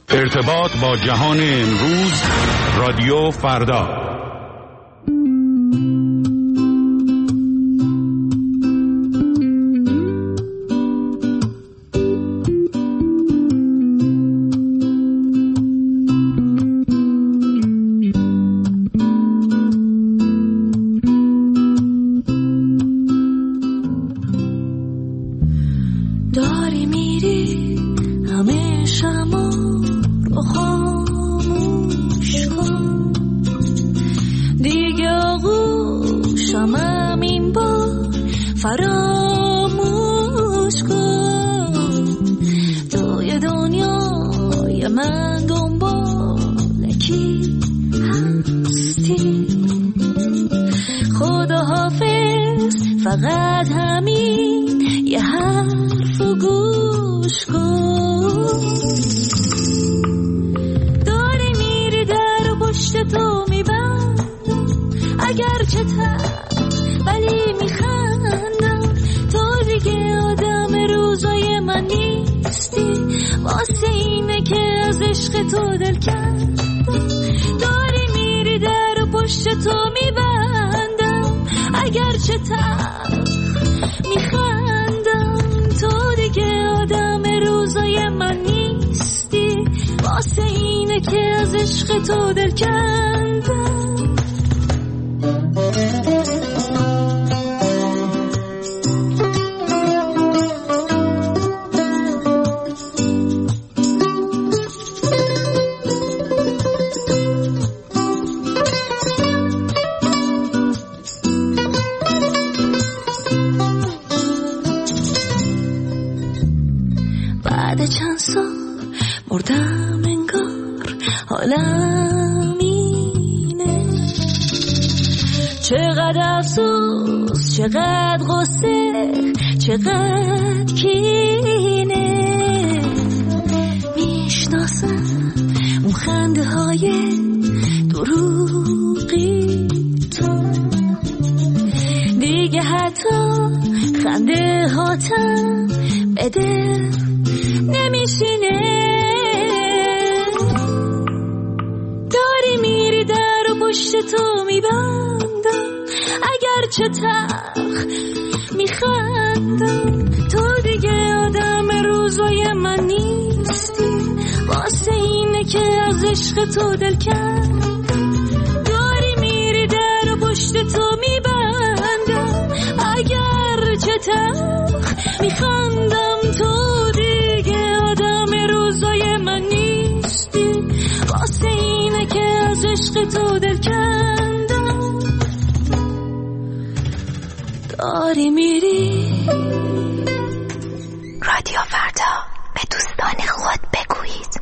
ارتباط با جهان امروز، رادیو فردا. داری میری همه شما رو خاموش کن، دیگه آغوشم این بار فراموش کن. توی دنیای من دنبال کی هستی؟ خدا حافظ، فقط همین یه حرف و گوش کن. داری میری در و پشت تو میبندم، اگر چه ولی میخندم. تو دیگه آدم روزای من نیستی، واسه اینه که از عشق تو دل کندم. داری میری در و پشت تو میبندم، اگر چه میخندم. تو دیگه آدم روزای من نیستی، واسه اینه که از عشق تو دل کندم. بعد چند سال مردم انگار حالم اینه. چقدر افسوس، چقدر غصه، چقدر کینه. میشناسم اون خنده های دروغی تو، دیگه حتی خنده هاتم بده نمیشینه. داری میری در و پشت تو میبندم، اگر چه میخندم. تو دیگه آدم روزای من نیستی، واسه اینه که از عشق تو دل کندم. داری میری در و پشت تو میبندم، اگر چه میخندم. تو دیگه آدم روزای من نیستی، واسه اینه که از عشق تو دل کندم. داری میری. رادیو فردا، به دوستان خود بگویید.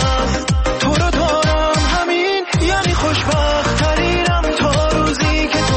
خوشبخت ترینم تا روزی که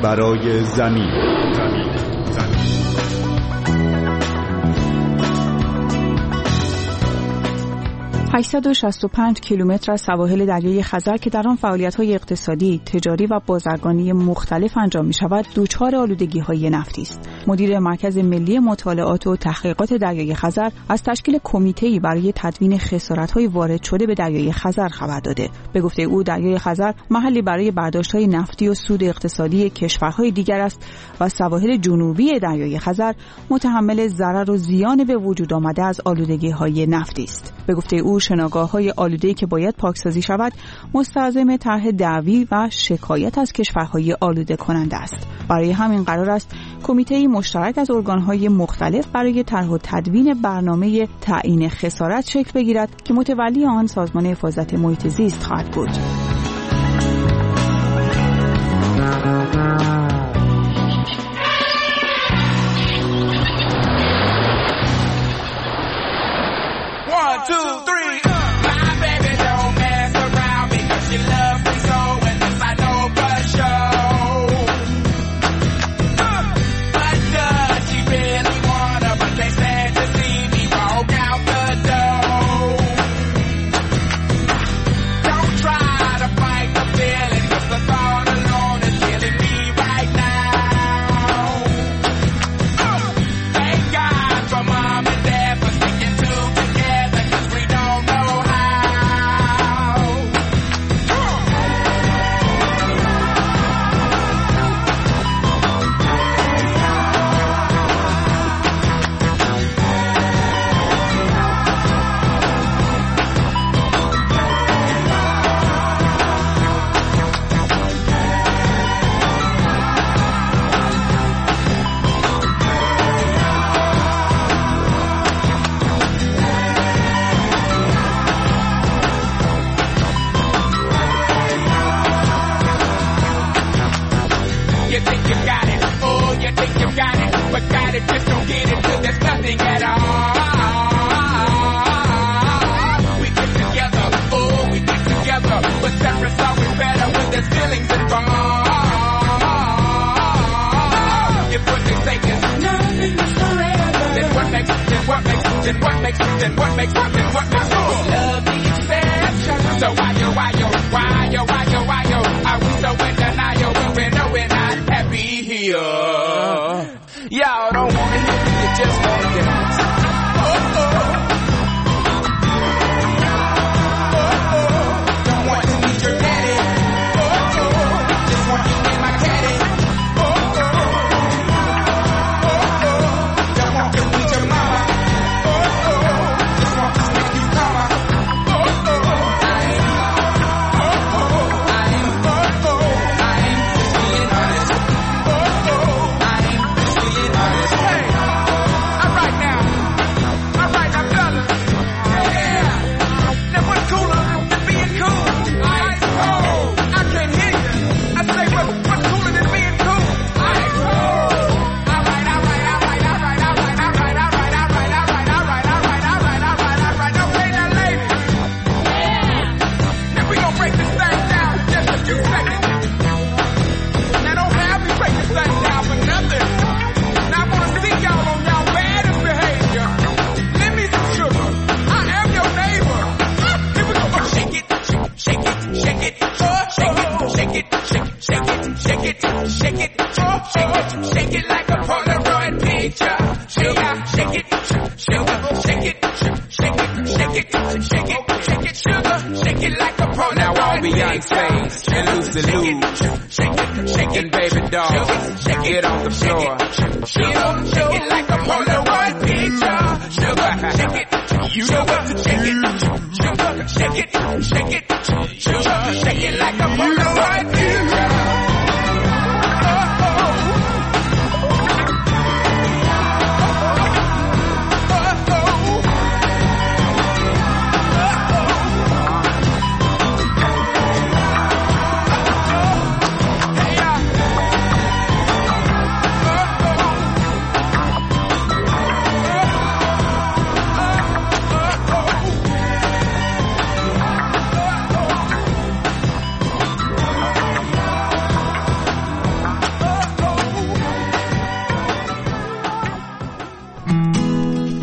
برای زمین. 865 کیلومتر از سواحل دریای خزر که در آن فعالیت‌های اقتصادی، تجاری و بازرگانی مختلف انجام می‌شود، دچار آلودگی‌های نفتی است. مدیر مرکز ملی مطالعات و تحقیقات دریای خزر از تشکیل کمیته‌ای برای تدوین خسارت‌های وارد شده به دریای خزر خبر داده. به گفته او دریای خزر محلی برای برداشت‌های نفتی و سود اقتصادی کشورهای دیگر است و سواحل جنوبی دریای خزر متحمل ضرر و زیان به وجود آمده از آلودگی‌های نفتی است. به گفته او شناگاه‌های آلوده‌ای که باید پاکسازی شود مستلزم طرح دعوی و شکایت از کشورهای آلوده کننده است. برای همین قرار است کمیته مشترک از ارگان‌های مختلف برای طرح و تدوین برنامه تعیین خسارت شکل بگیرد که متولی آن سازمان حفاظت محیط زیست خواهد بود.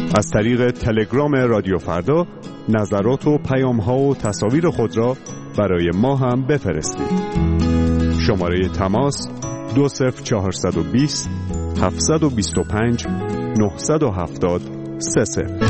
از طریق تلگرام رادیو فردا نظرات و پیام‌ها و تصاویر خود را برای ما هم بفرستید. شماره تماس 20420 725 970 30.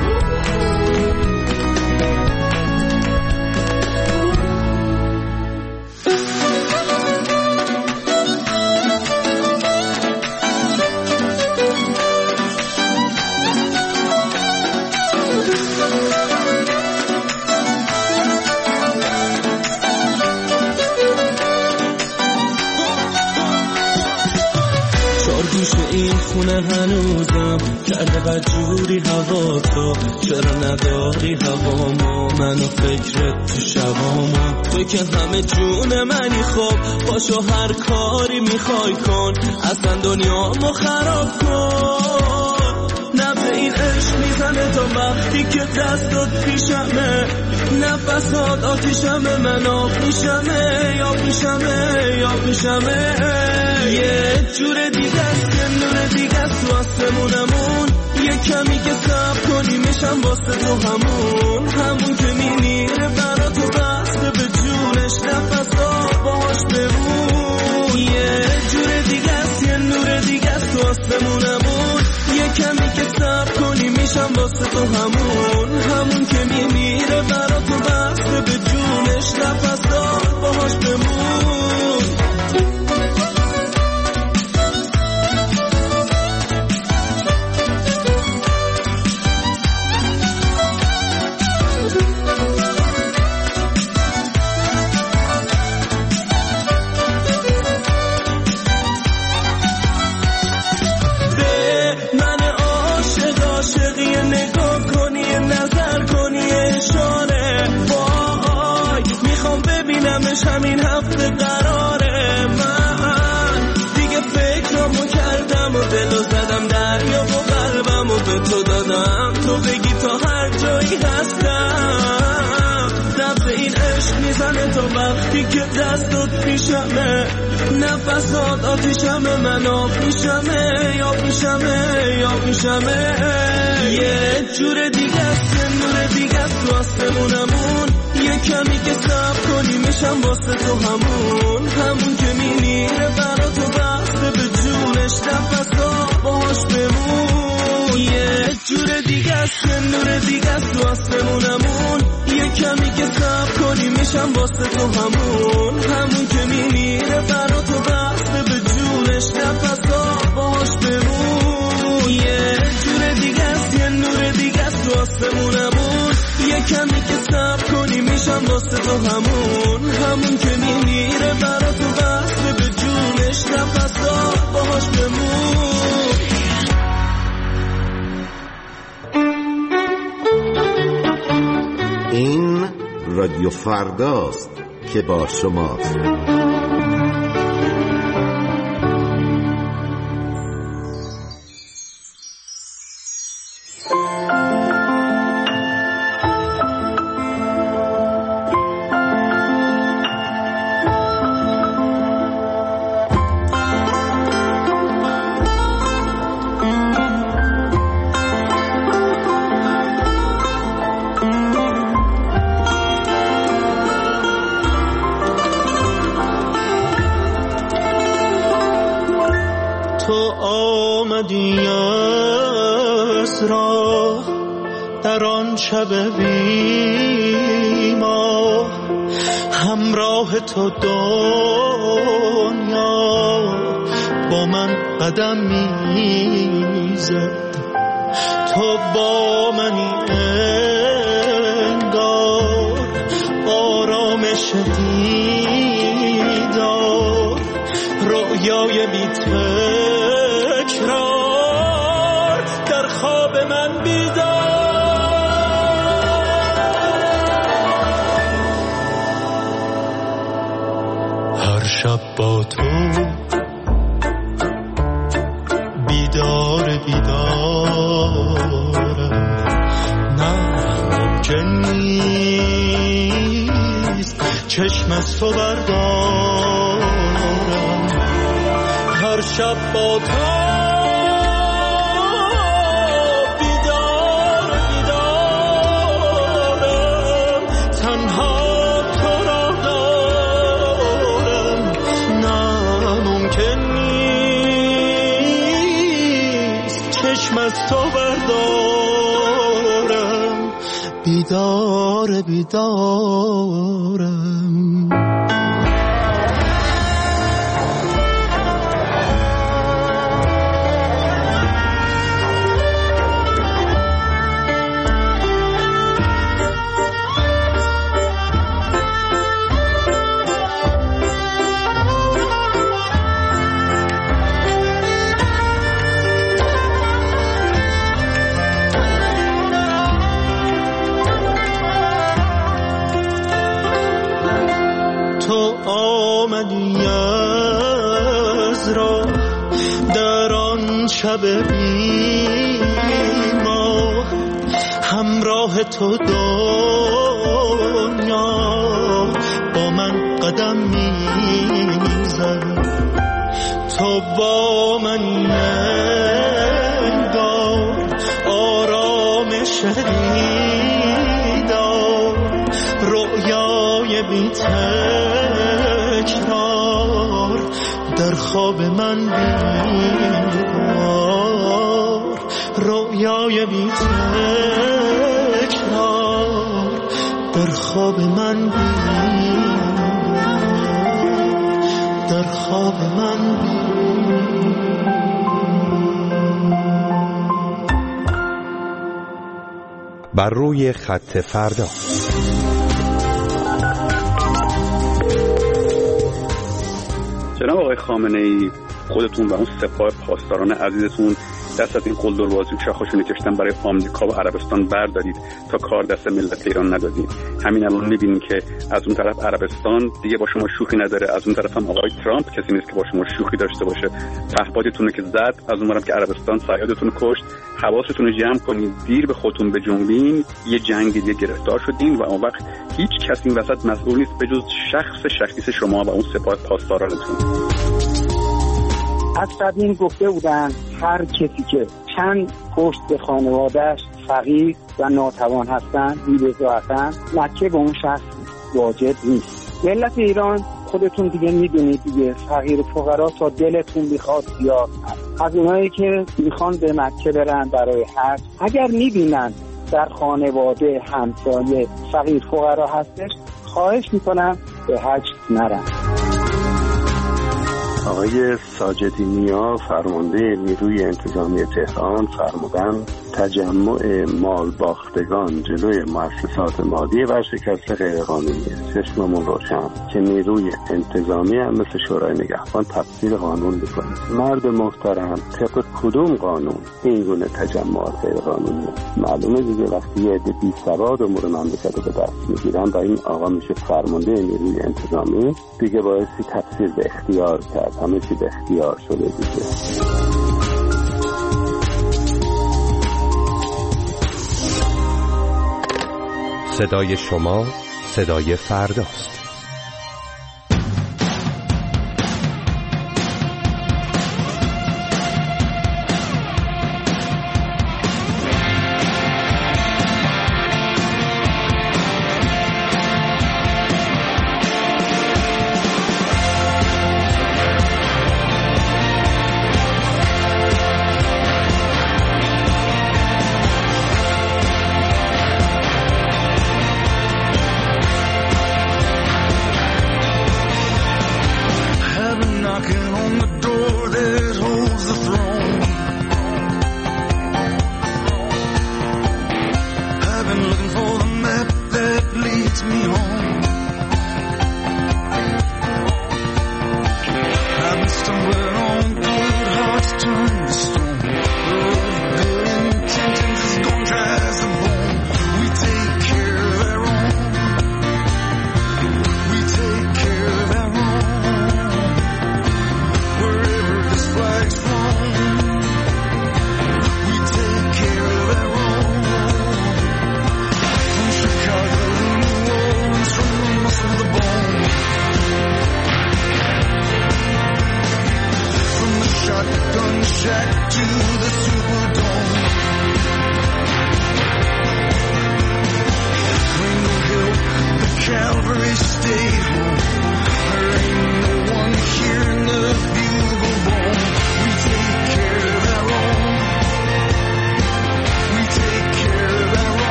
این خونه هنوزم کرده بدجوری هوا تو، چرا نداری هوامو منو فکرت تو شبامو، تو که همه جون منی خب باشو هر کاری میخوای کن، اصلا دنیامو خراب کن. نبض این عشق میزنه تا وقتی که دستات پیشمه، نفسات آتیشمه، من آب میشمه یا میشمه یا میشمه. یه جور دیگه است، یه نور دیگه است تو آسمونمون، یه کمی که صبر کنی میشم واسه تو همون که میمیره برا تو بسته به جونش، نفسات باهاش بمون. یه جور دیگه است، یه نور دیگه است تو آسمونمون، یه کمی که صبر کنی میشم واسه تو همون که میمیره برا تو بسته به جونش، نفسات باهاش بمون. همین هفته قراره، من دیگه فکرامو کردم و دلو زدم دریا و قلبمو به تو دادم، تو بگی تا هر جایی هستم. نبض این عشق میزنه تا وقتی که دستات پیشمه، نفسات آتیشمه، من آب میشمه یا میشمه یا میشمه. یه جور دیگه است، یه نور دیگه است تو آسمونمون، یه کمی که صبر کنی میشم واسه تو همون که میمیره برا تو بسته به جونش، نفسات باهاش بمون. یه جور دیگه است، یه نور دیگه است تو آسمونمون، یه کمی که صبر کنی میشم واسه تو همون که میمیره برا تو بسته به جونش، نفسات باهاش بمون. یه جور دیگه است، یه نور دیگه است تو آسمونمون، یه کمی که صبر کنی میشم واسه تو همون که میمیره برا تو بسته به جونش، نفسات باهاش بمون. این رادیو فرداست که با شماست. تو آمدی از راه در آن شب بی‌ماه، همراه تو دنیا با من قدم میزد، تو با منی انگار آرامش دیدار، رویای بی تکرار در خواب من بیدار. هر شب با تو بیدارم، نه ممکن نیست چشم از تو بردارم. هر شب با تو بیدارم، بیدار بیدارم. شب بیما همراه تو دنیا با من قدم میزد، تو با من نگار آرامش دیدار، رؤیای بی تکرار در خواب من بیدار، رویای بی تکرار در خواب من بیدار، در خواب من بیدار. بر روی خط فردا. جناب آقای خامنه‌ای، خودتون و اون سپاه پاسداران عزیزتون دست از این قلدروازی و شاخشونی کشتن برای آمریکا و عربستان بردارید تا کار دست ملت ایران ندادید. همین الان می‌بینیم که از اون طرف عربستان دیگه با شما شوخی نداره، از اون طرف هم آقای ترامپ کسی نیست که با شما شوخی داشته باشه. پهپادتون که زد، از اون طرف که عربستان صیادتون کشت. حواستون رو جمع کنید، دیر به خودتون بجنبین. یه جنگ دیگه گرفتار شدین و اون وقت هیچ کسی این وسط مسئول نیست به جز شخص شما و اون سپاه پاسدارانتون. از قدیم گفته بودن هر کسی که چند پشت به خانوادهش فقیر و ناتوان هستن بی‌بضاعتن، مکه به اون شخص واجب نیست. ملت ایران خودتون دیگه میدونید دیگه، فقیر و فقرا تا دلتون میخواد زیاد هست. از اونایی که میخوان به مکه برن برای حج، اگر میبینن در خانواده همسایه فقیر فقرا هستش، خواهش میکنم به حج نرن. آقای ساجدی نیا فرمانده نیروی انتظامی تهران فرمودن تجمع مال باختگان جلوی مؤسسات مالی ورشکسته غیرقانونی. چشممون روشن که نیروی انتظامی هم مثل شورای نگهبان تفسیر قانون میکنه. مرد محترم، طبق کدوم قانون این گونه تجمعات غیرقانونی؟ معلومه دیگه وقتی یه عده بی‌سواد امور مملکت رو به دست میگیرن و این آقا میشه فرمانده نیروی انتظامی، دیگه بایستی تفسیر به اختیار کرد. همه چی به اختیار شده دیگه. صدای شما صدای فرداست.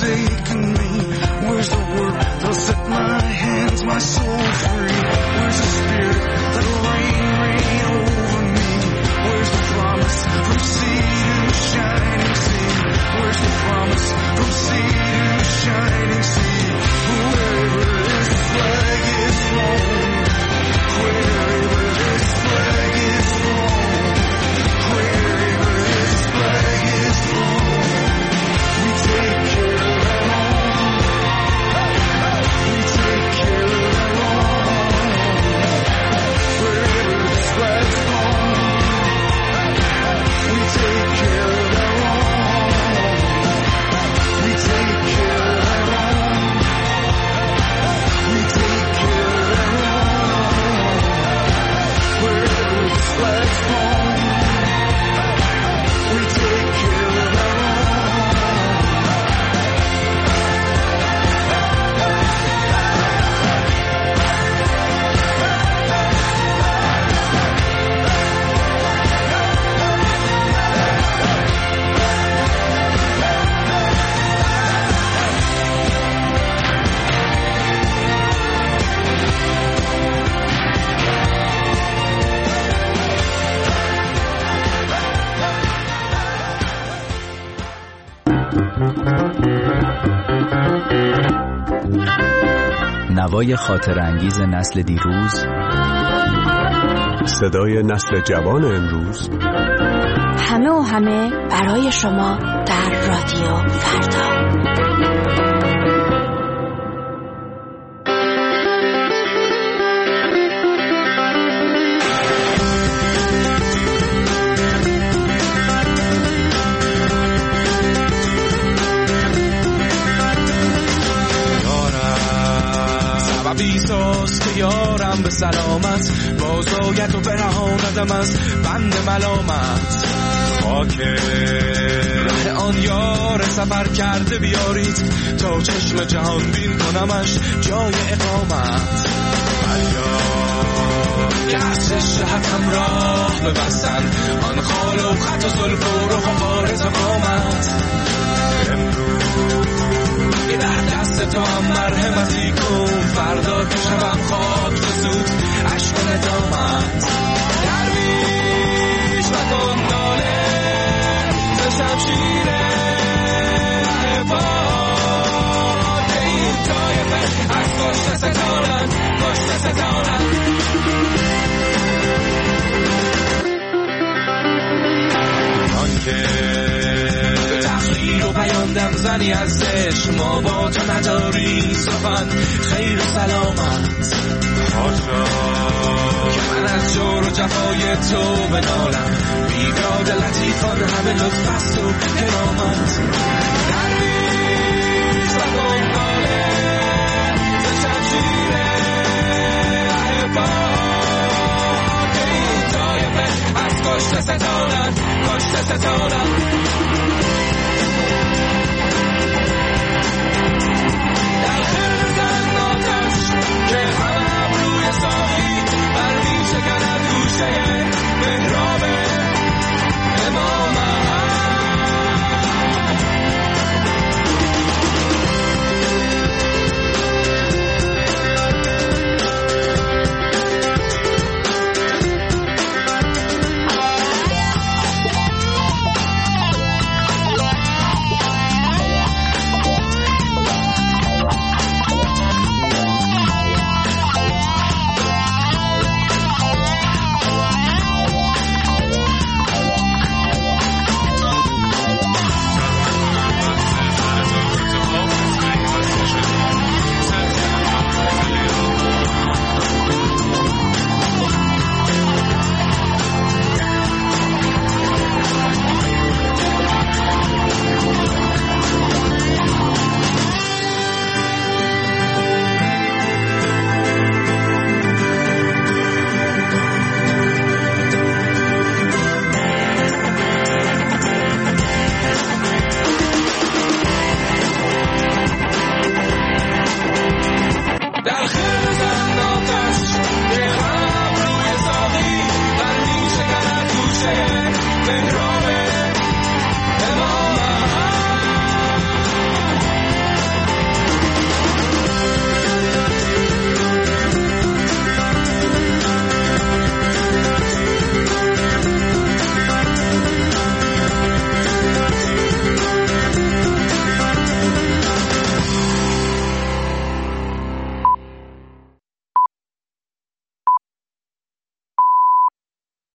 forsaken me? Where's the word that'll set my hands, my soul free? Where's the spirit that'll reign over me? Where's the promise from sea to shining sea? Where's the promise from sea to shining sea? Wherever this flag is flown, wherever this flag is flown, wherever this flag is flown, we take care of our own. We take care of our own. Wherever this flag's flown, we take care of our own. We take care of our own. We take care of our own. Wherever this flag's flown, we take care of our own. نوای خاطرانگیز نسل دیروز، صدای نسل جوان امروز، همه و همه برای شما در رادیو فردا. بیساز که یارم به سلامت بازاید و برهاندم از بند ملامت. خاک ره آن یار سفر کرده بیارید تا چشم جهان بین کنمش جای اقامت. فریاد که از شهد همراه ببستن آن خال و خط و زلف و رخ و بارز قامت. که در دست تو هم مرحمتی کن فردا که شبم خاک زود عشق ندامت. درویش و دناله ز شمشیر عباد این طایفه از کشته ستانند، کشته ستانند. آنکه و پیاندم زنی از عشق ما با تو نداری سخن خیر و سلامت. حاشا که من از جور و جفای تو بنالم، بیگاد لطیفان همه لطف است و کرامت. درویش و دنباله ز شمشیر عباد این طایفه از کشته ستانند، کشته ستانند.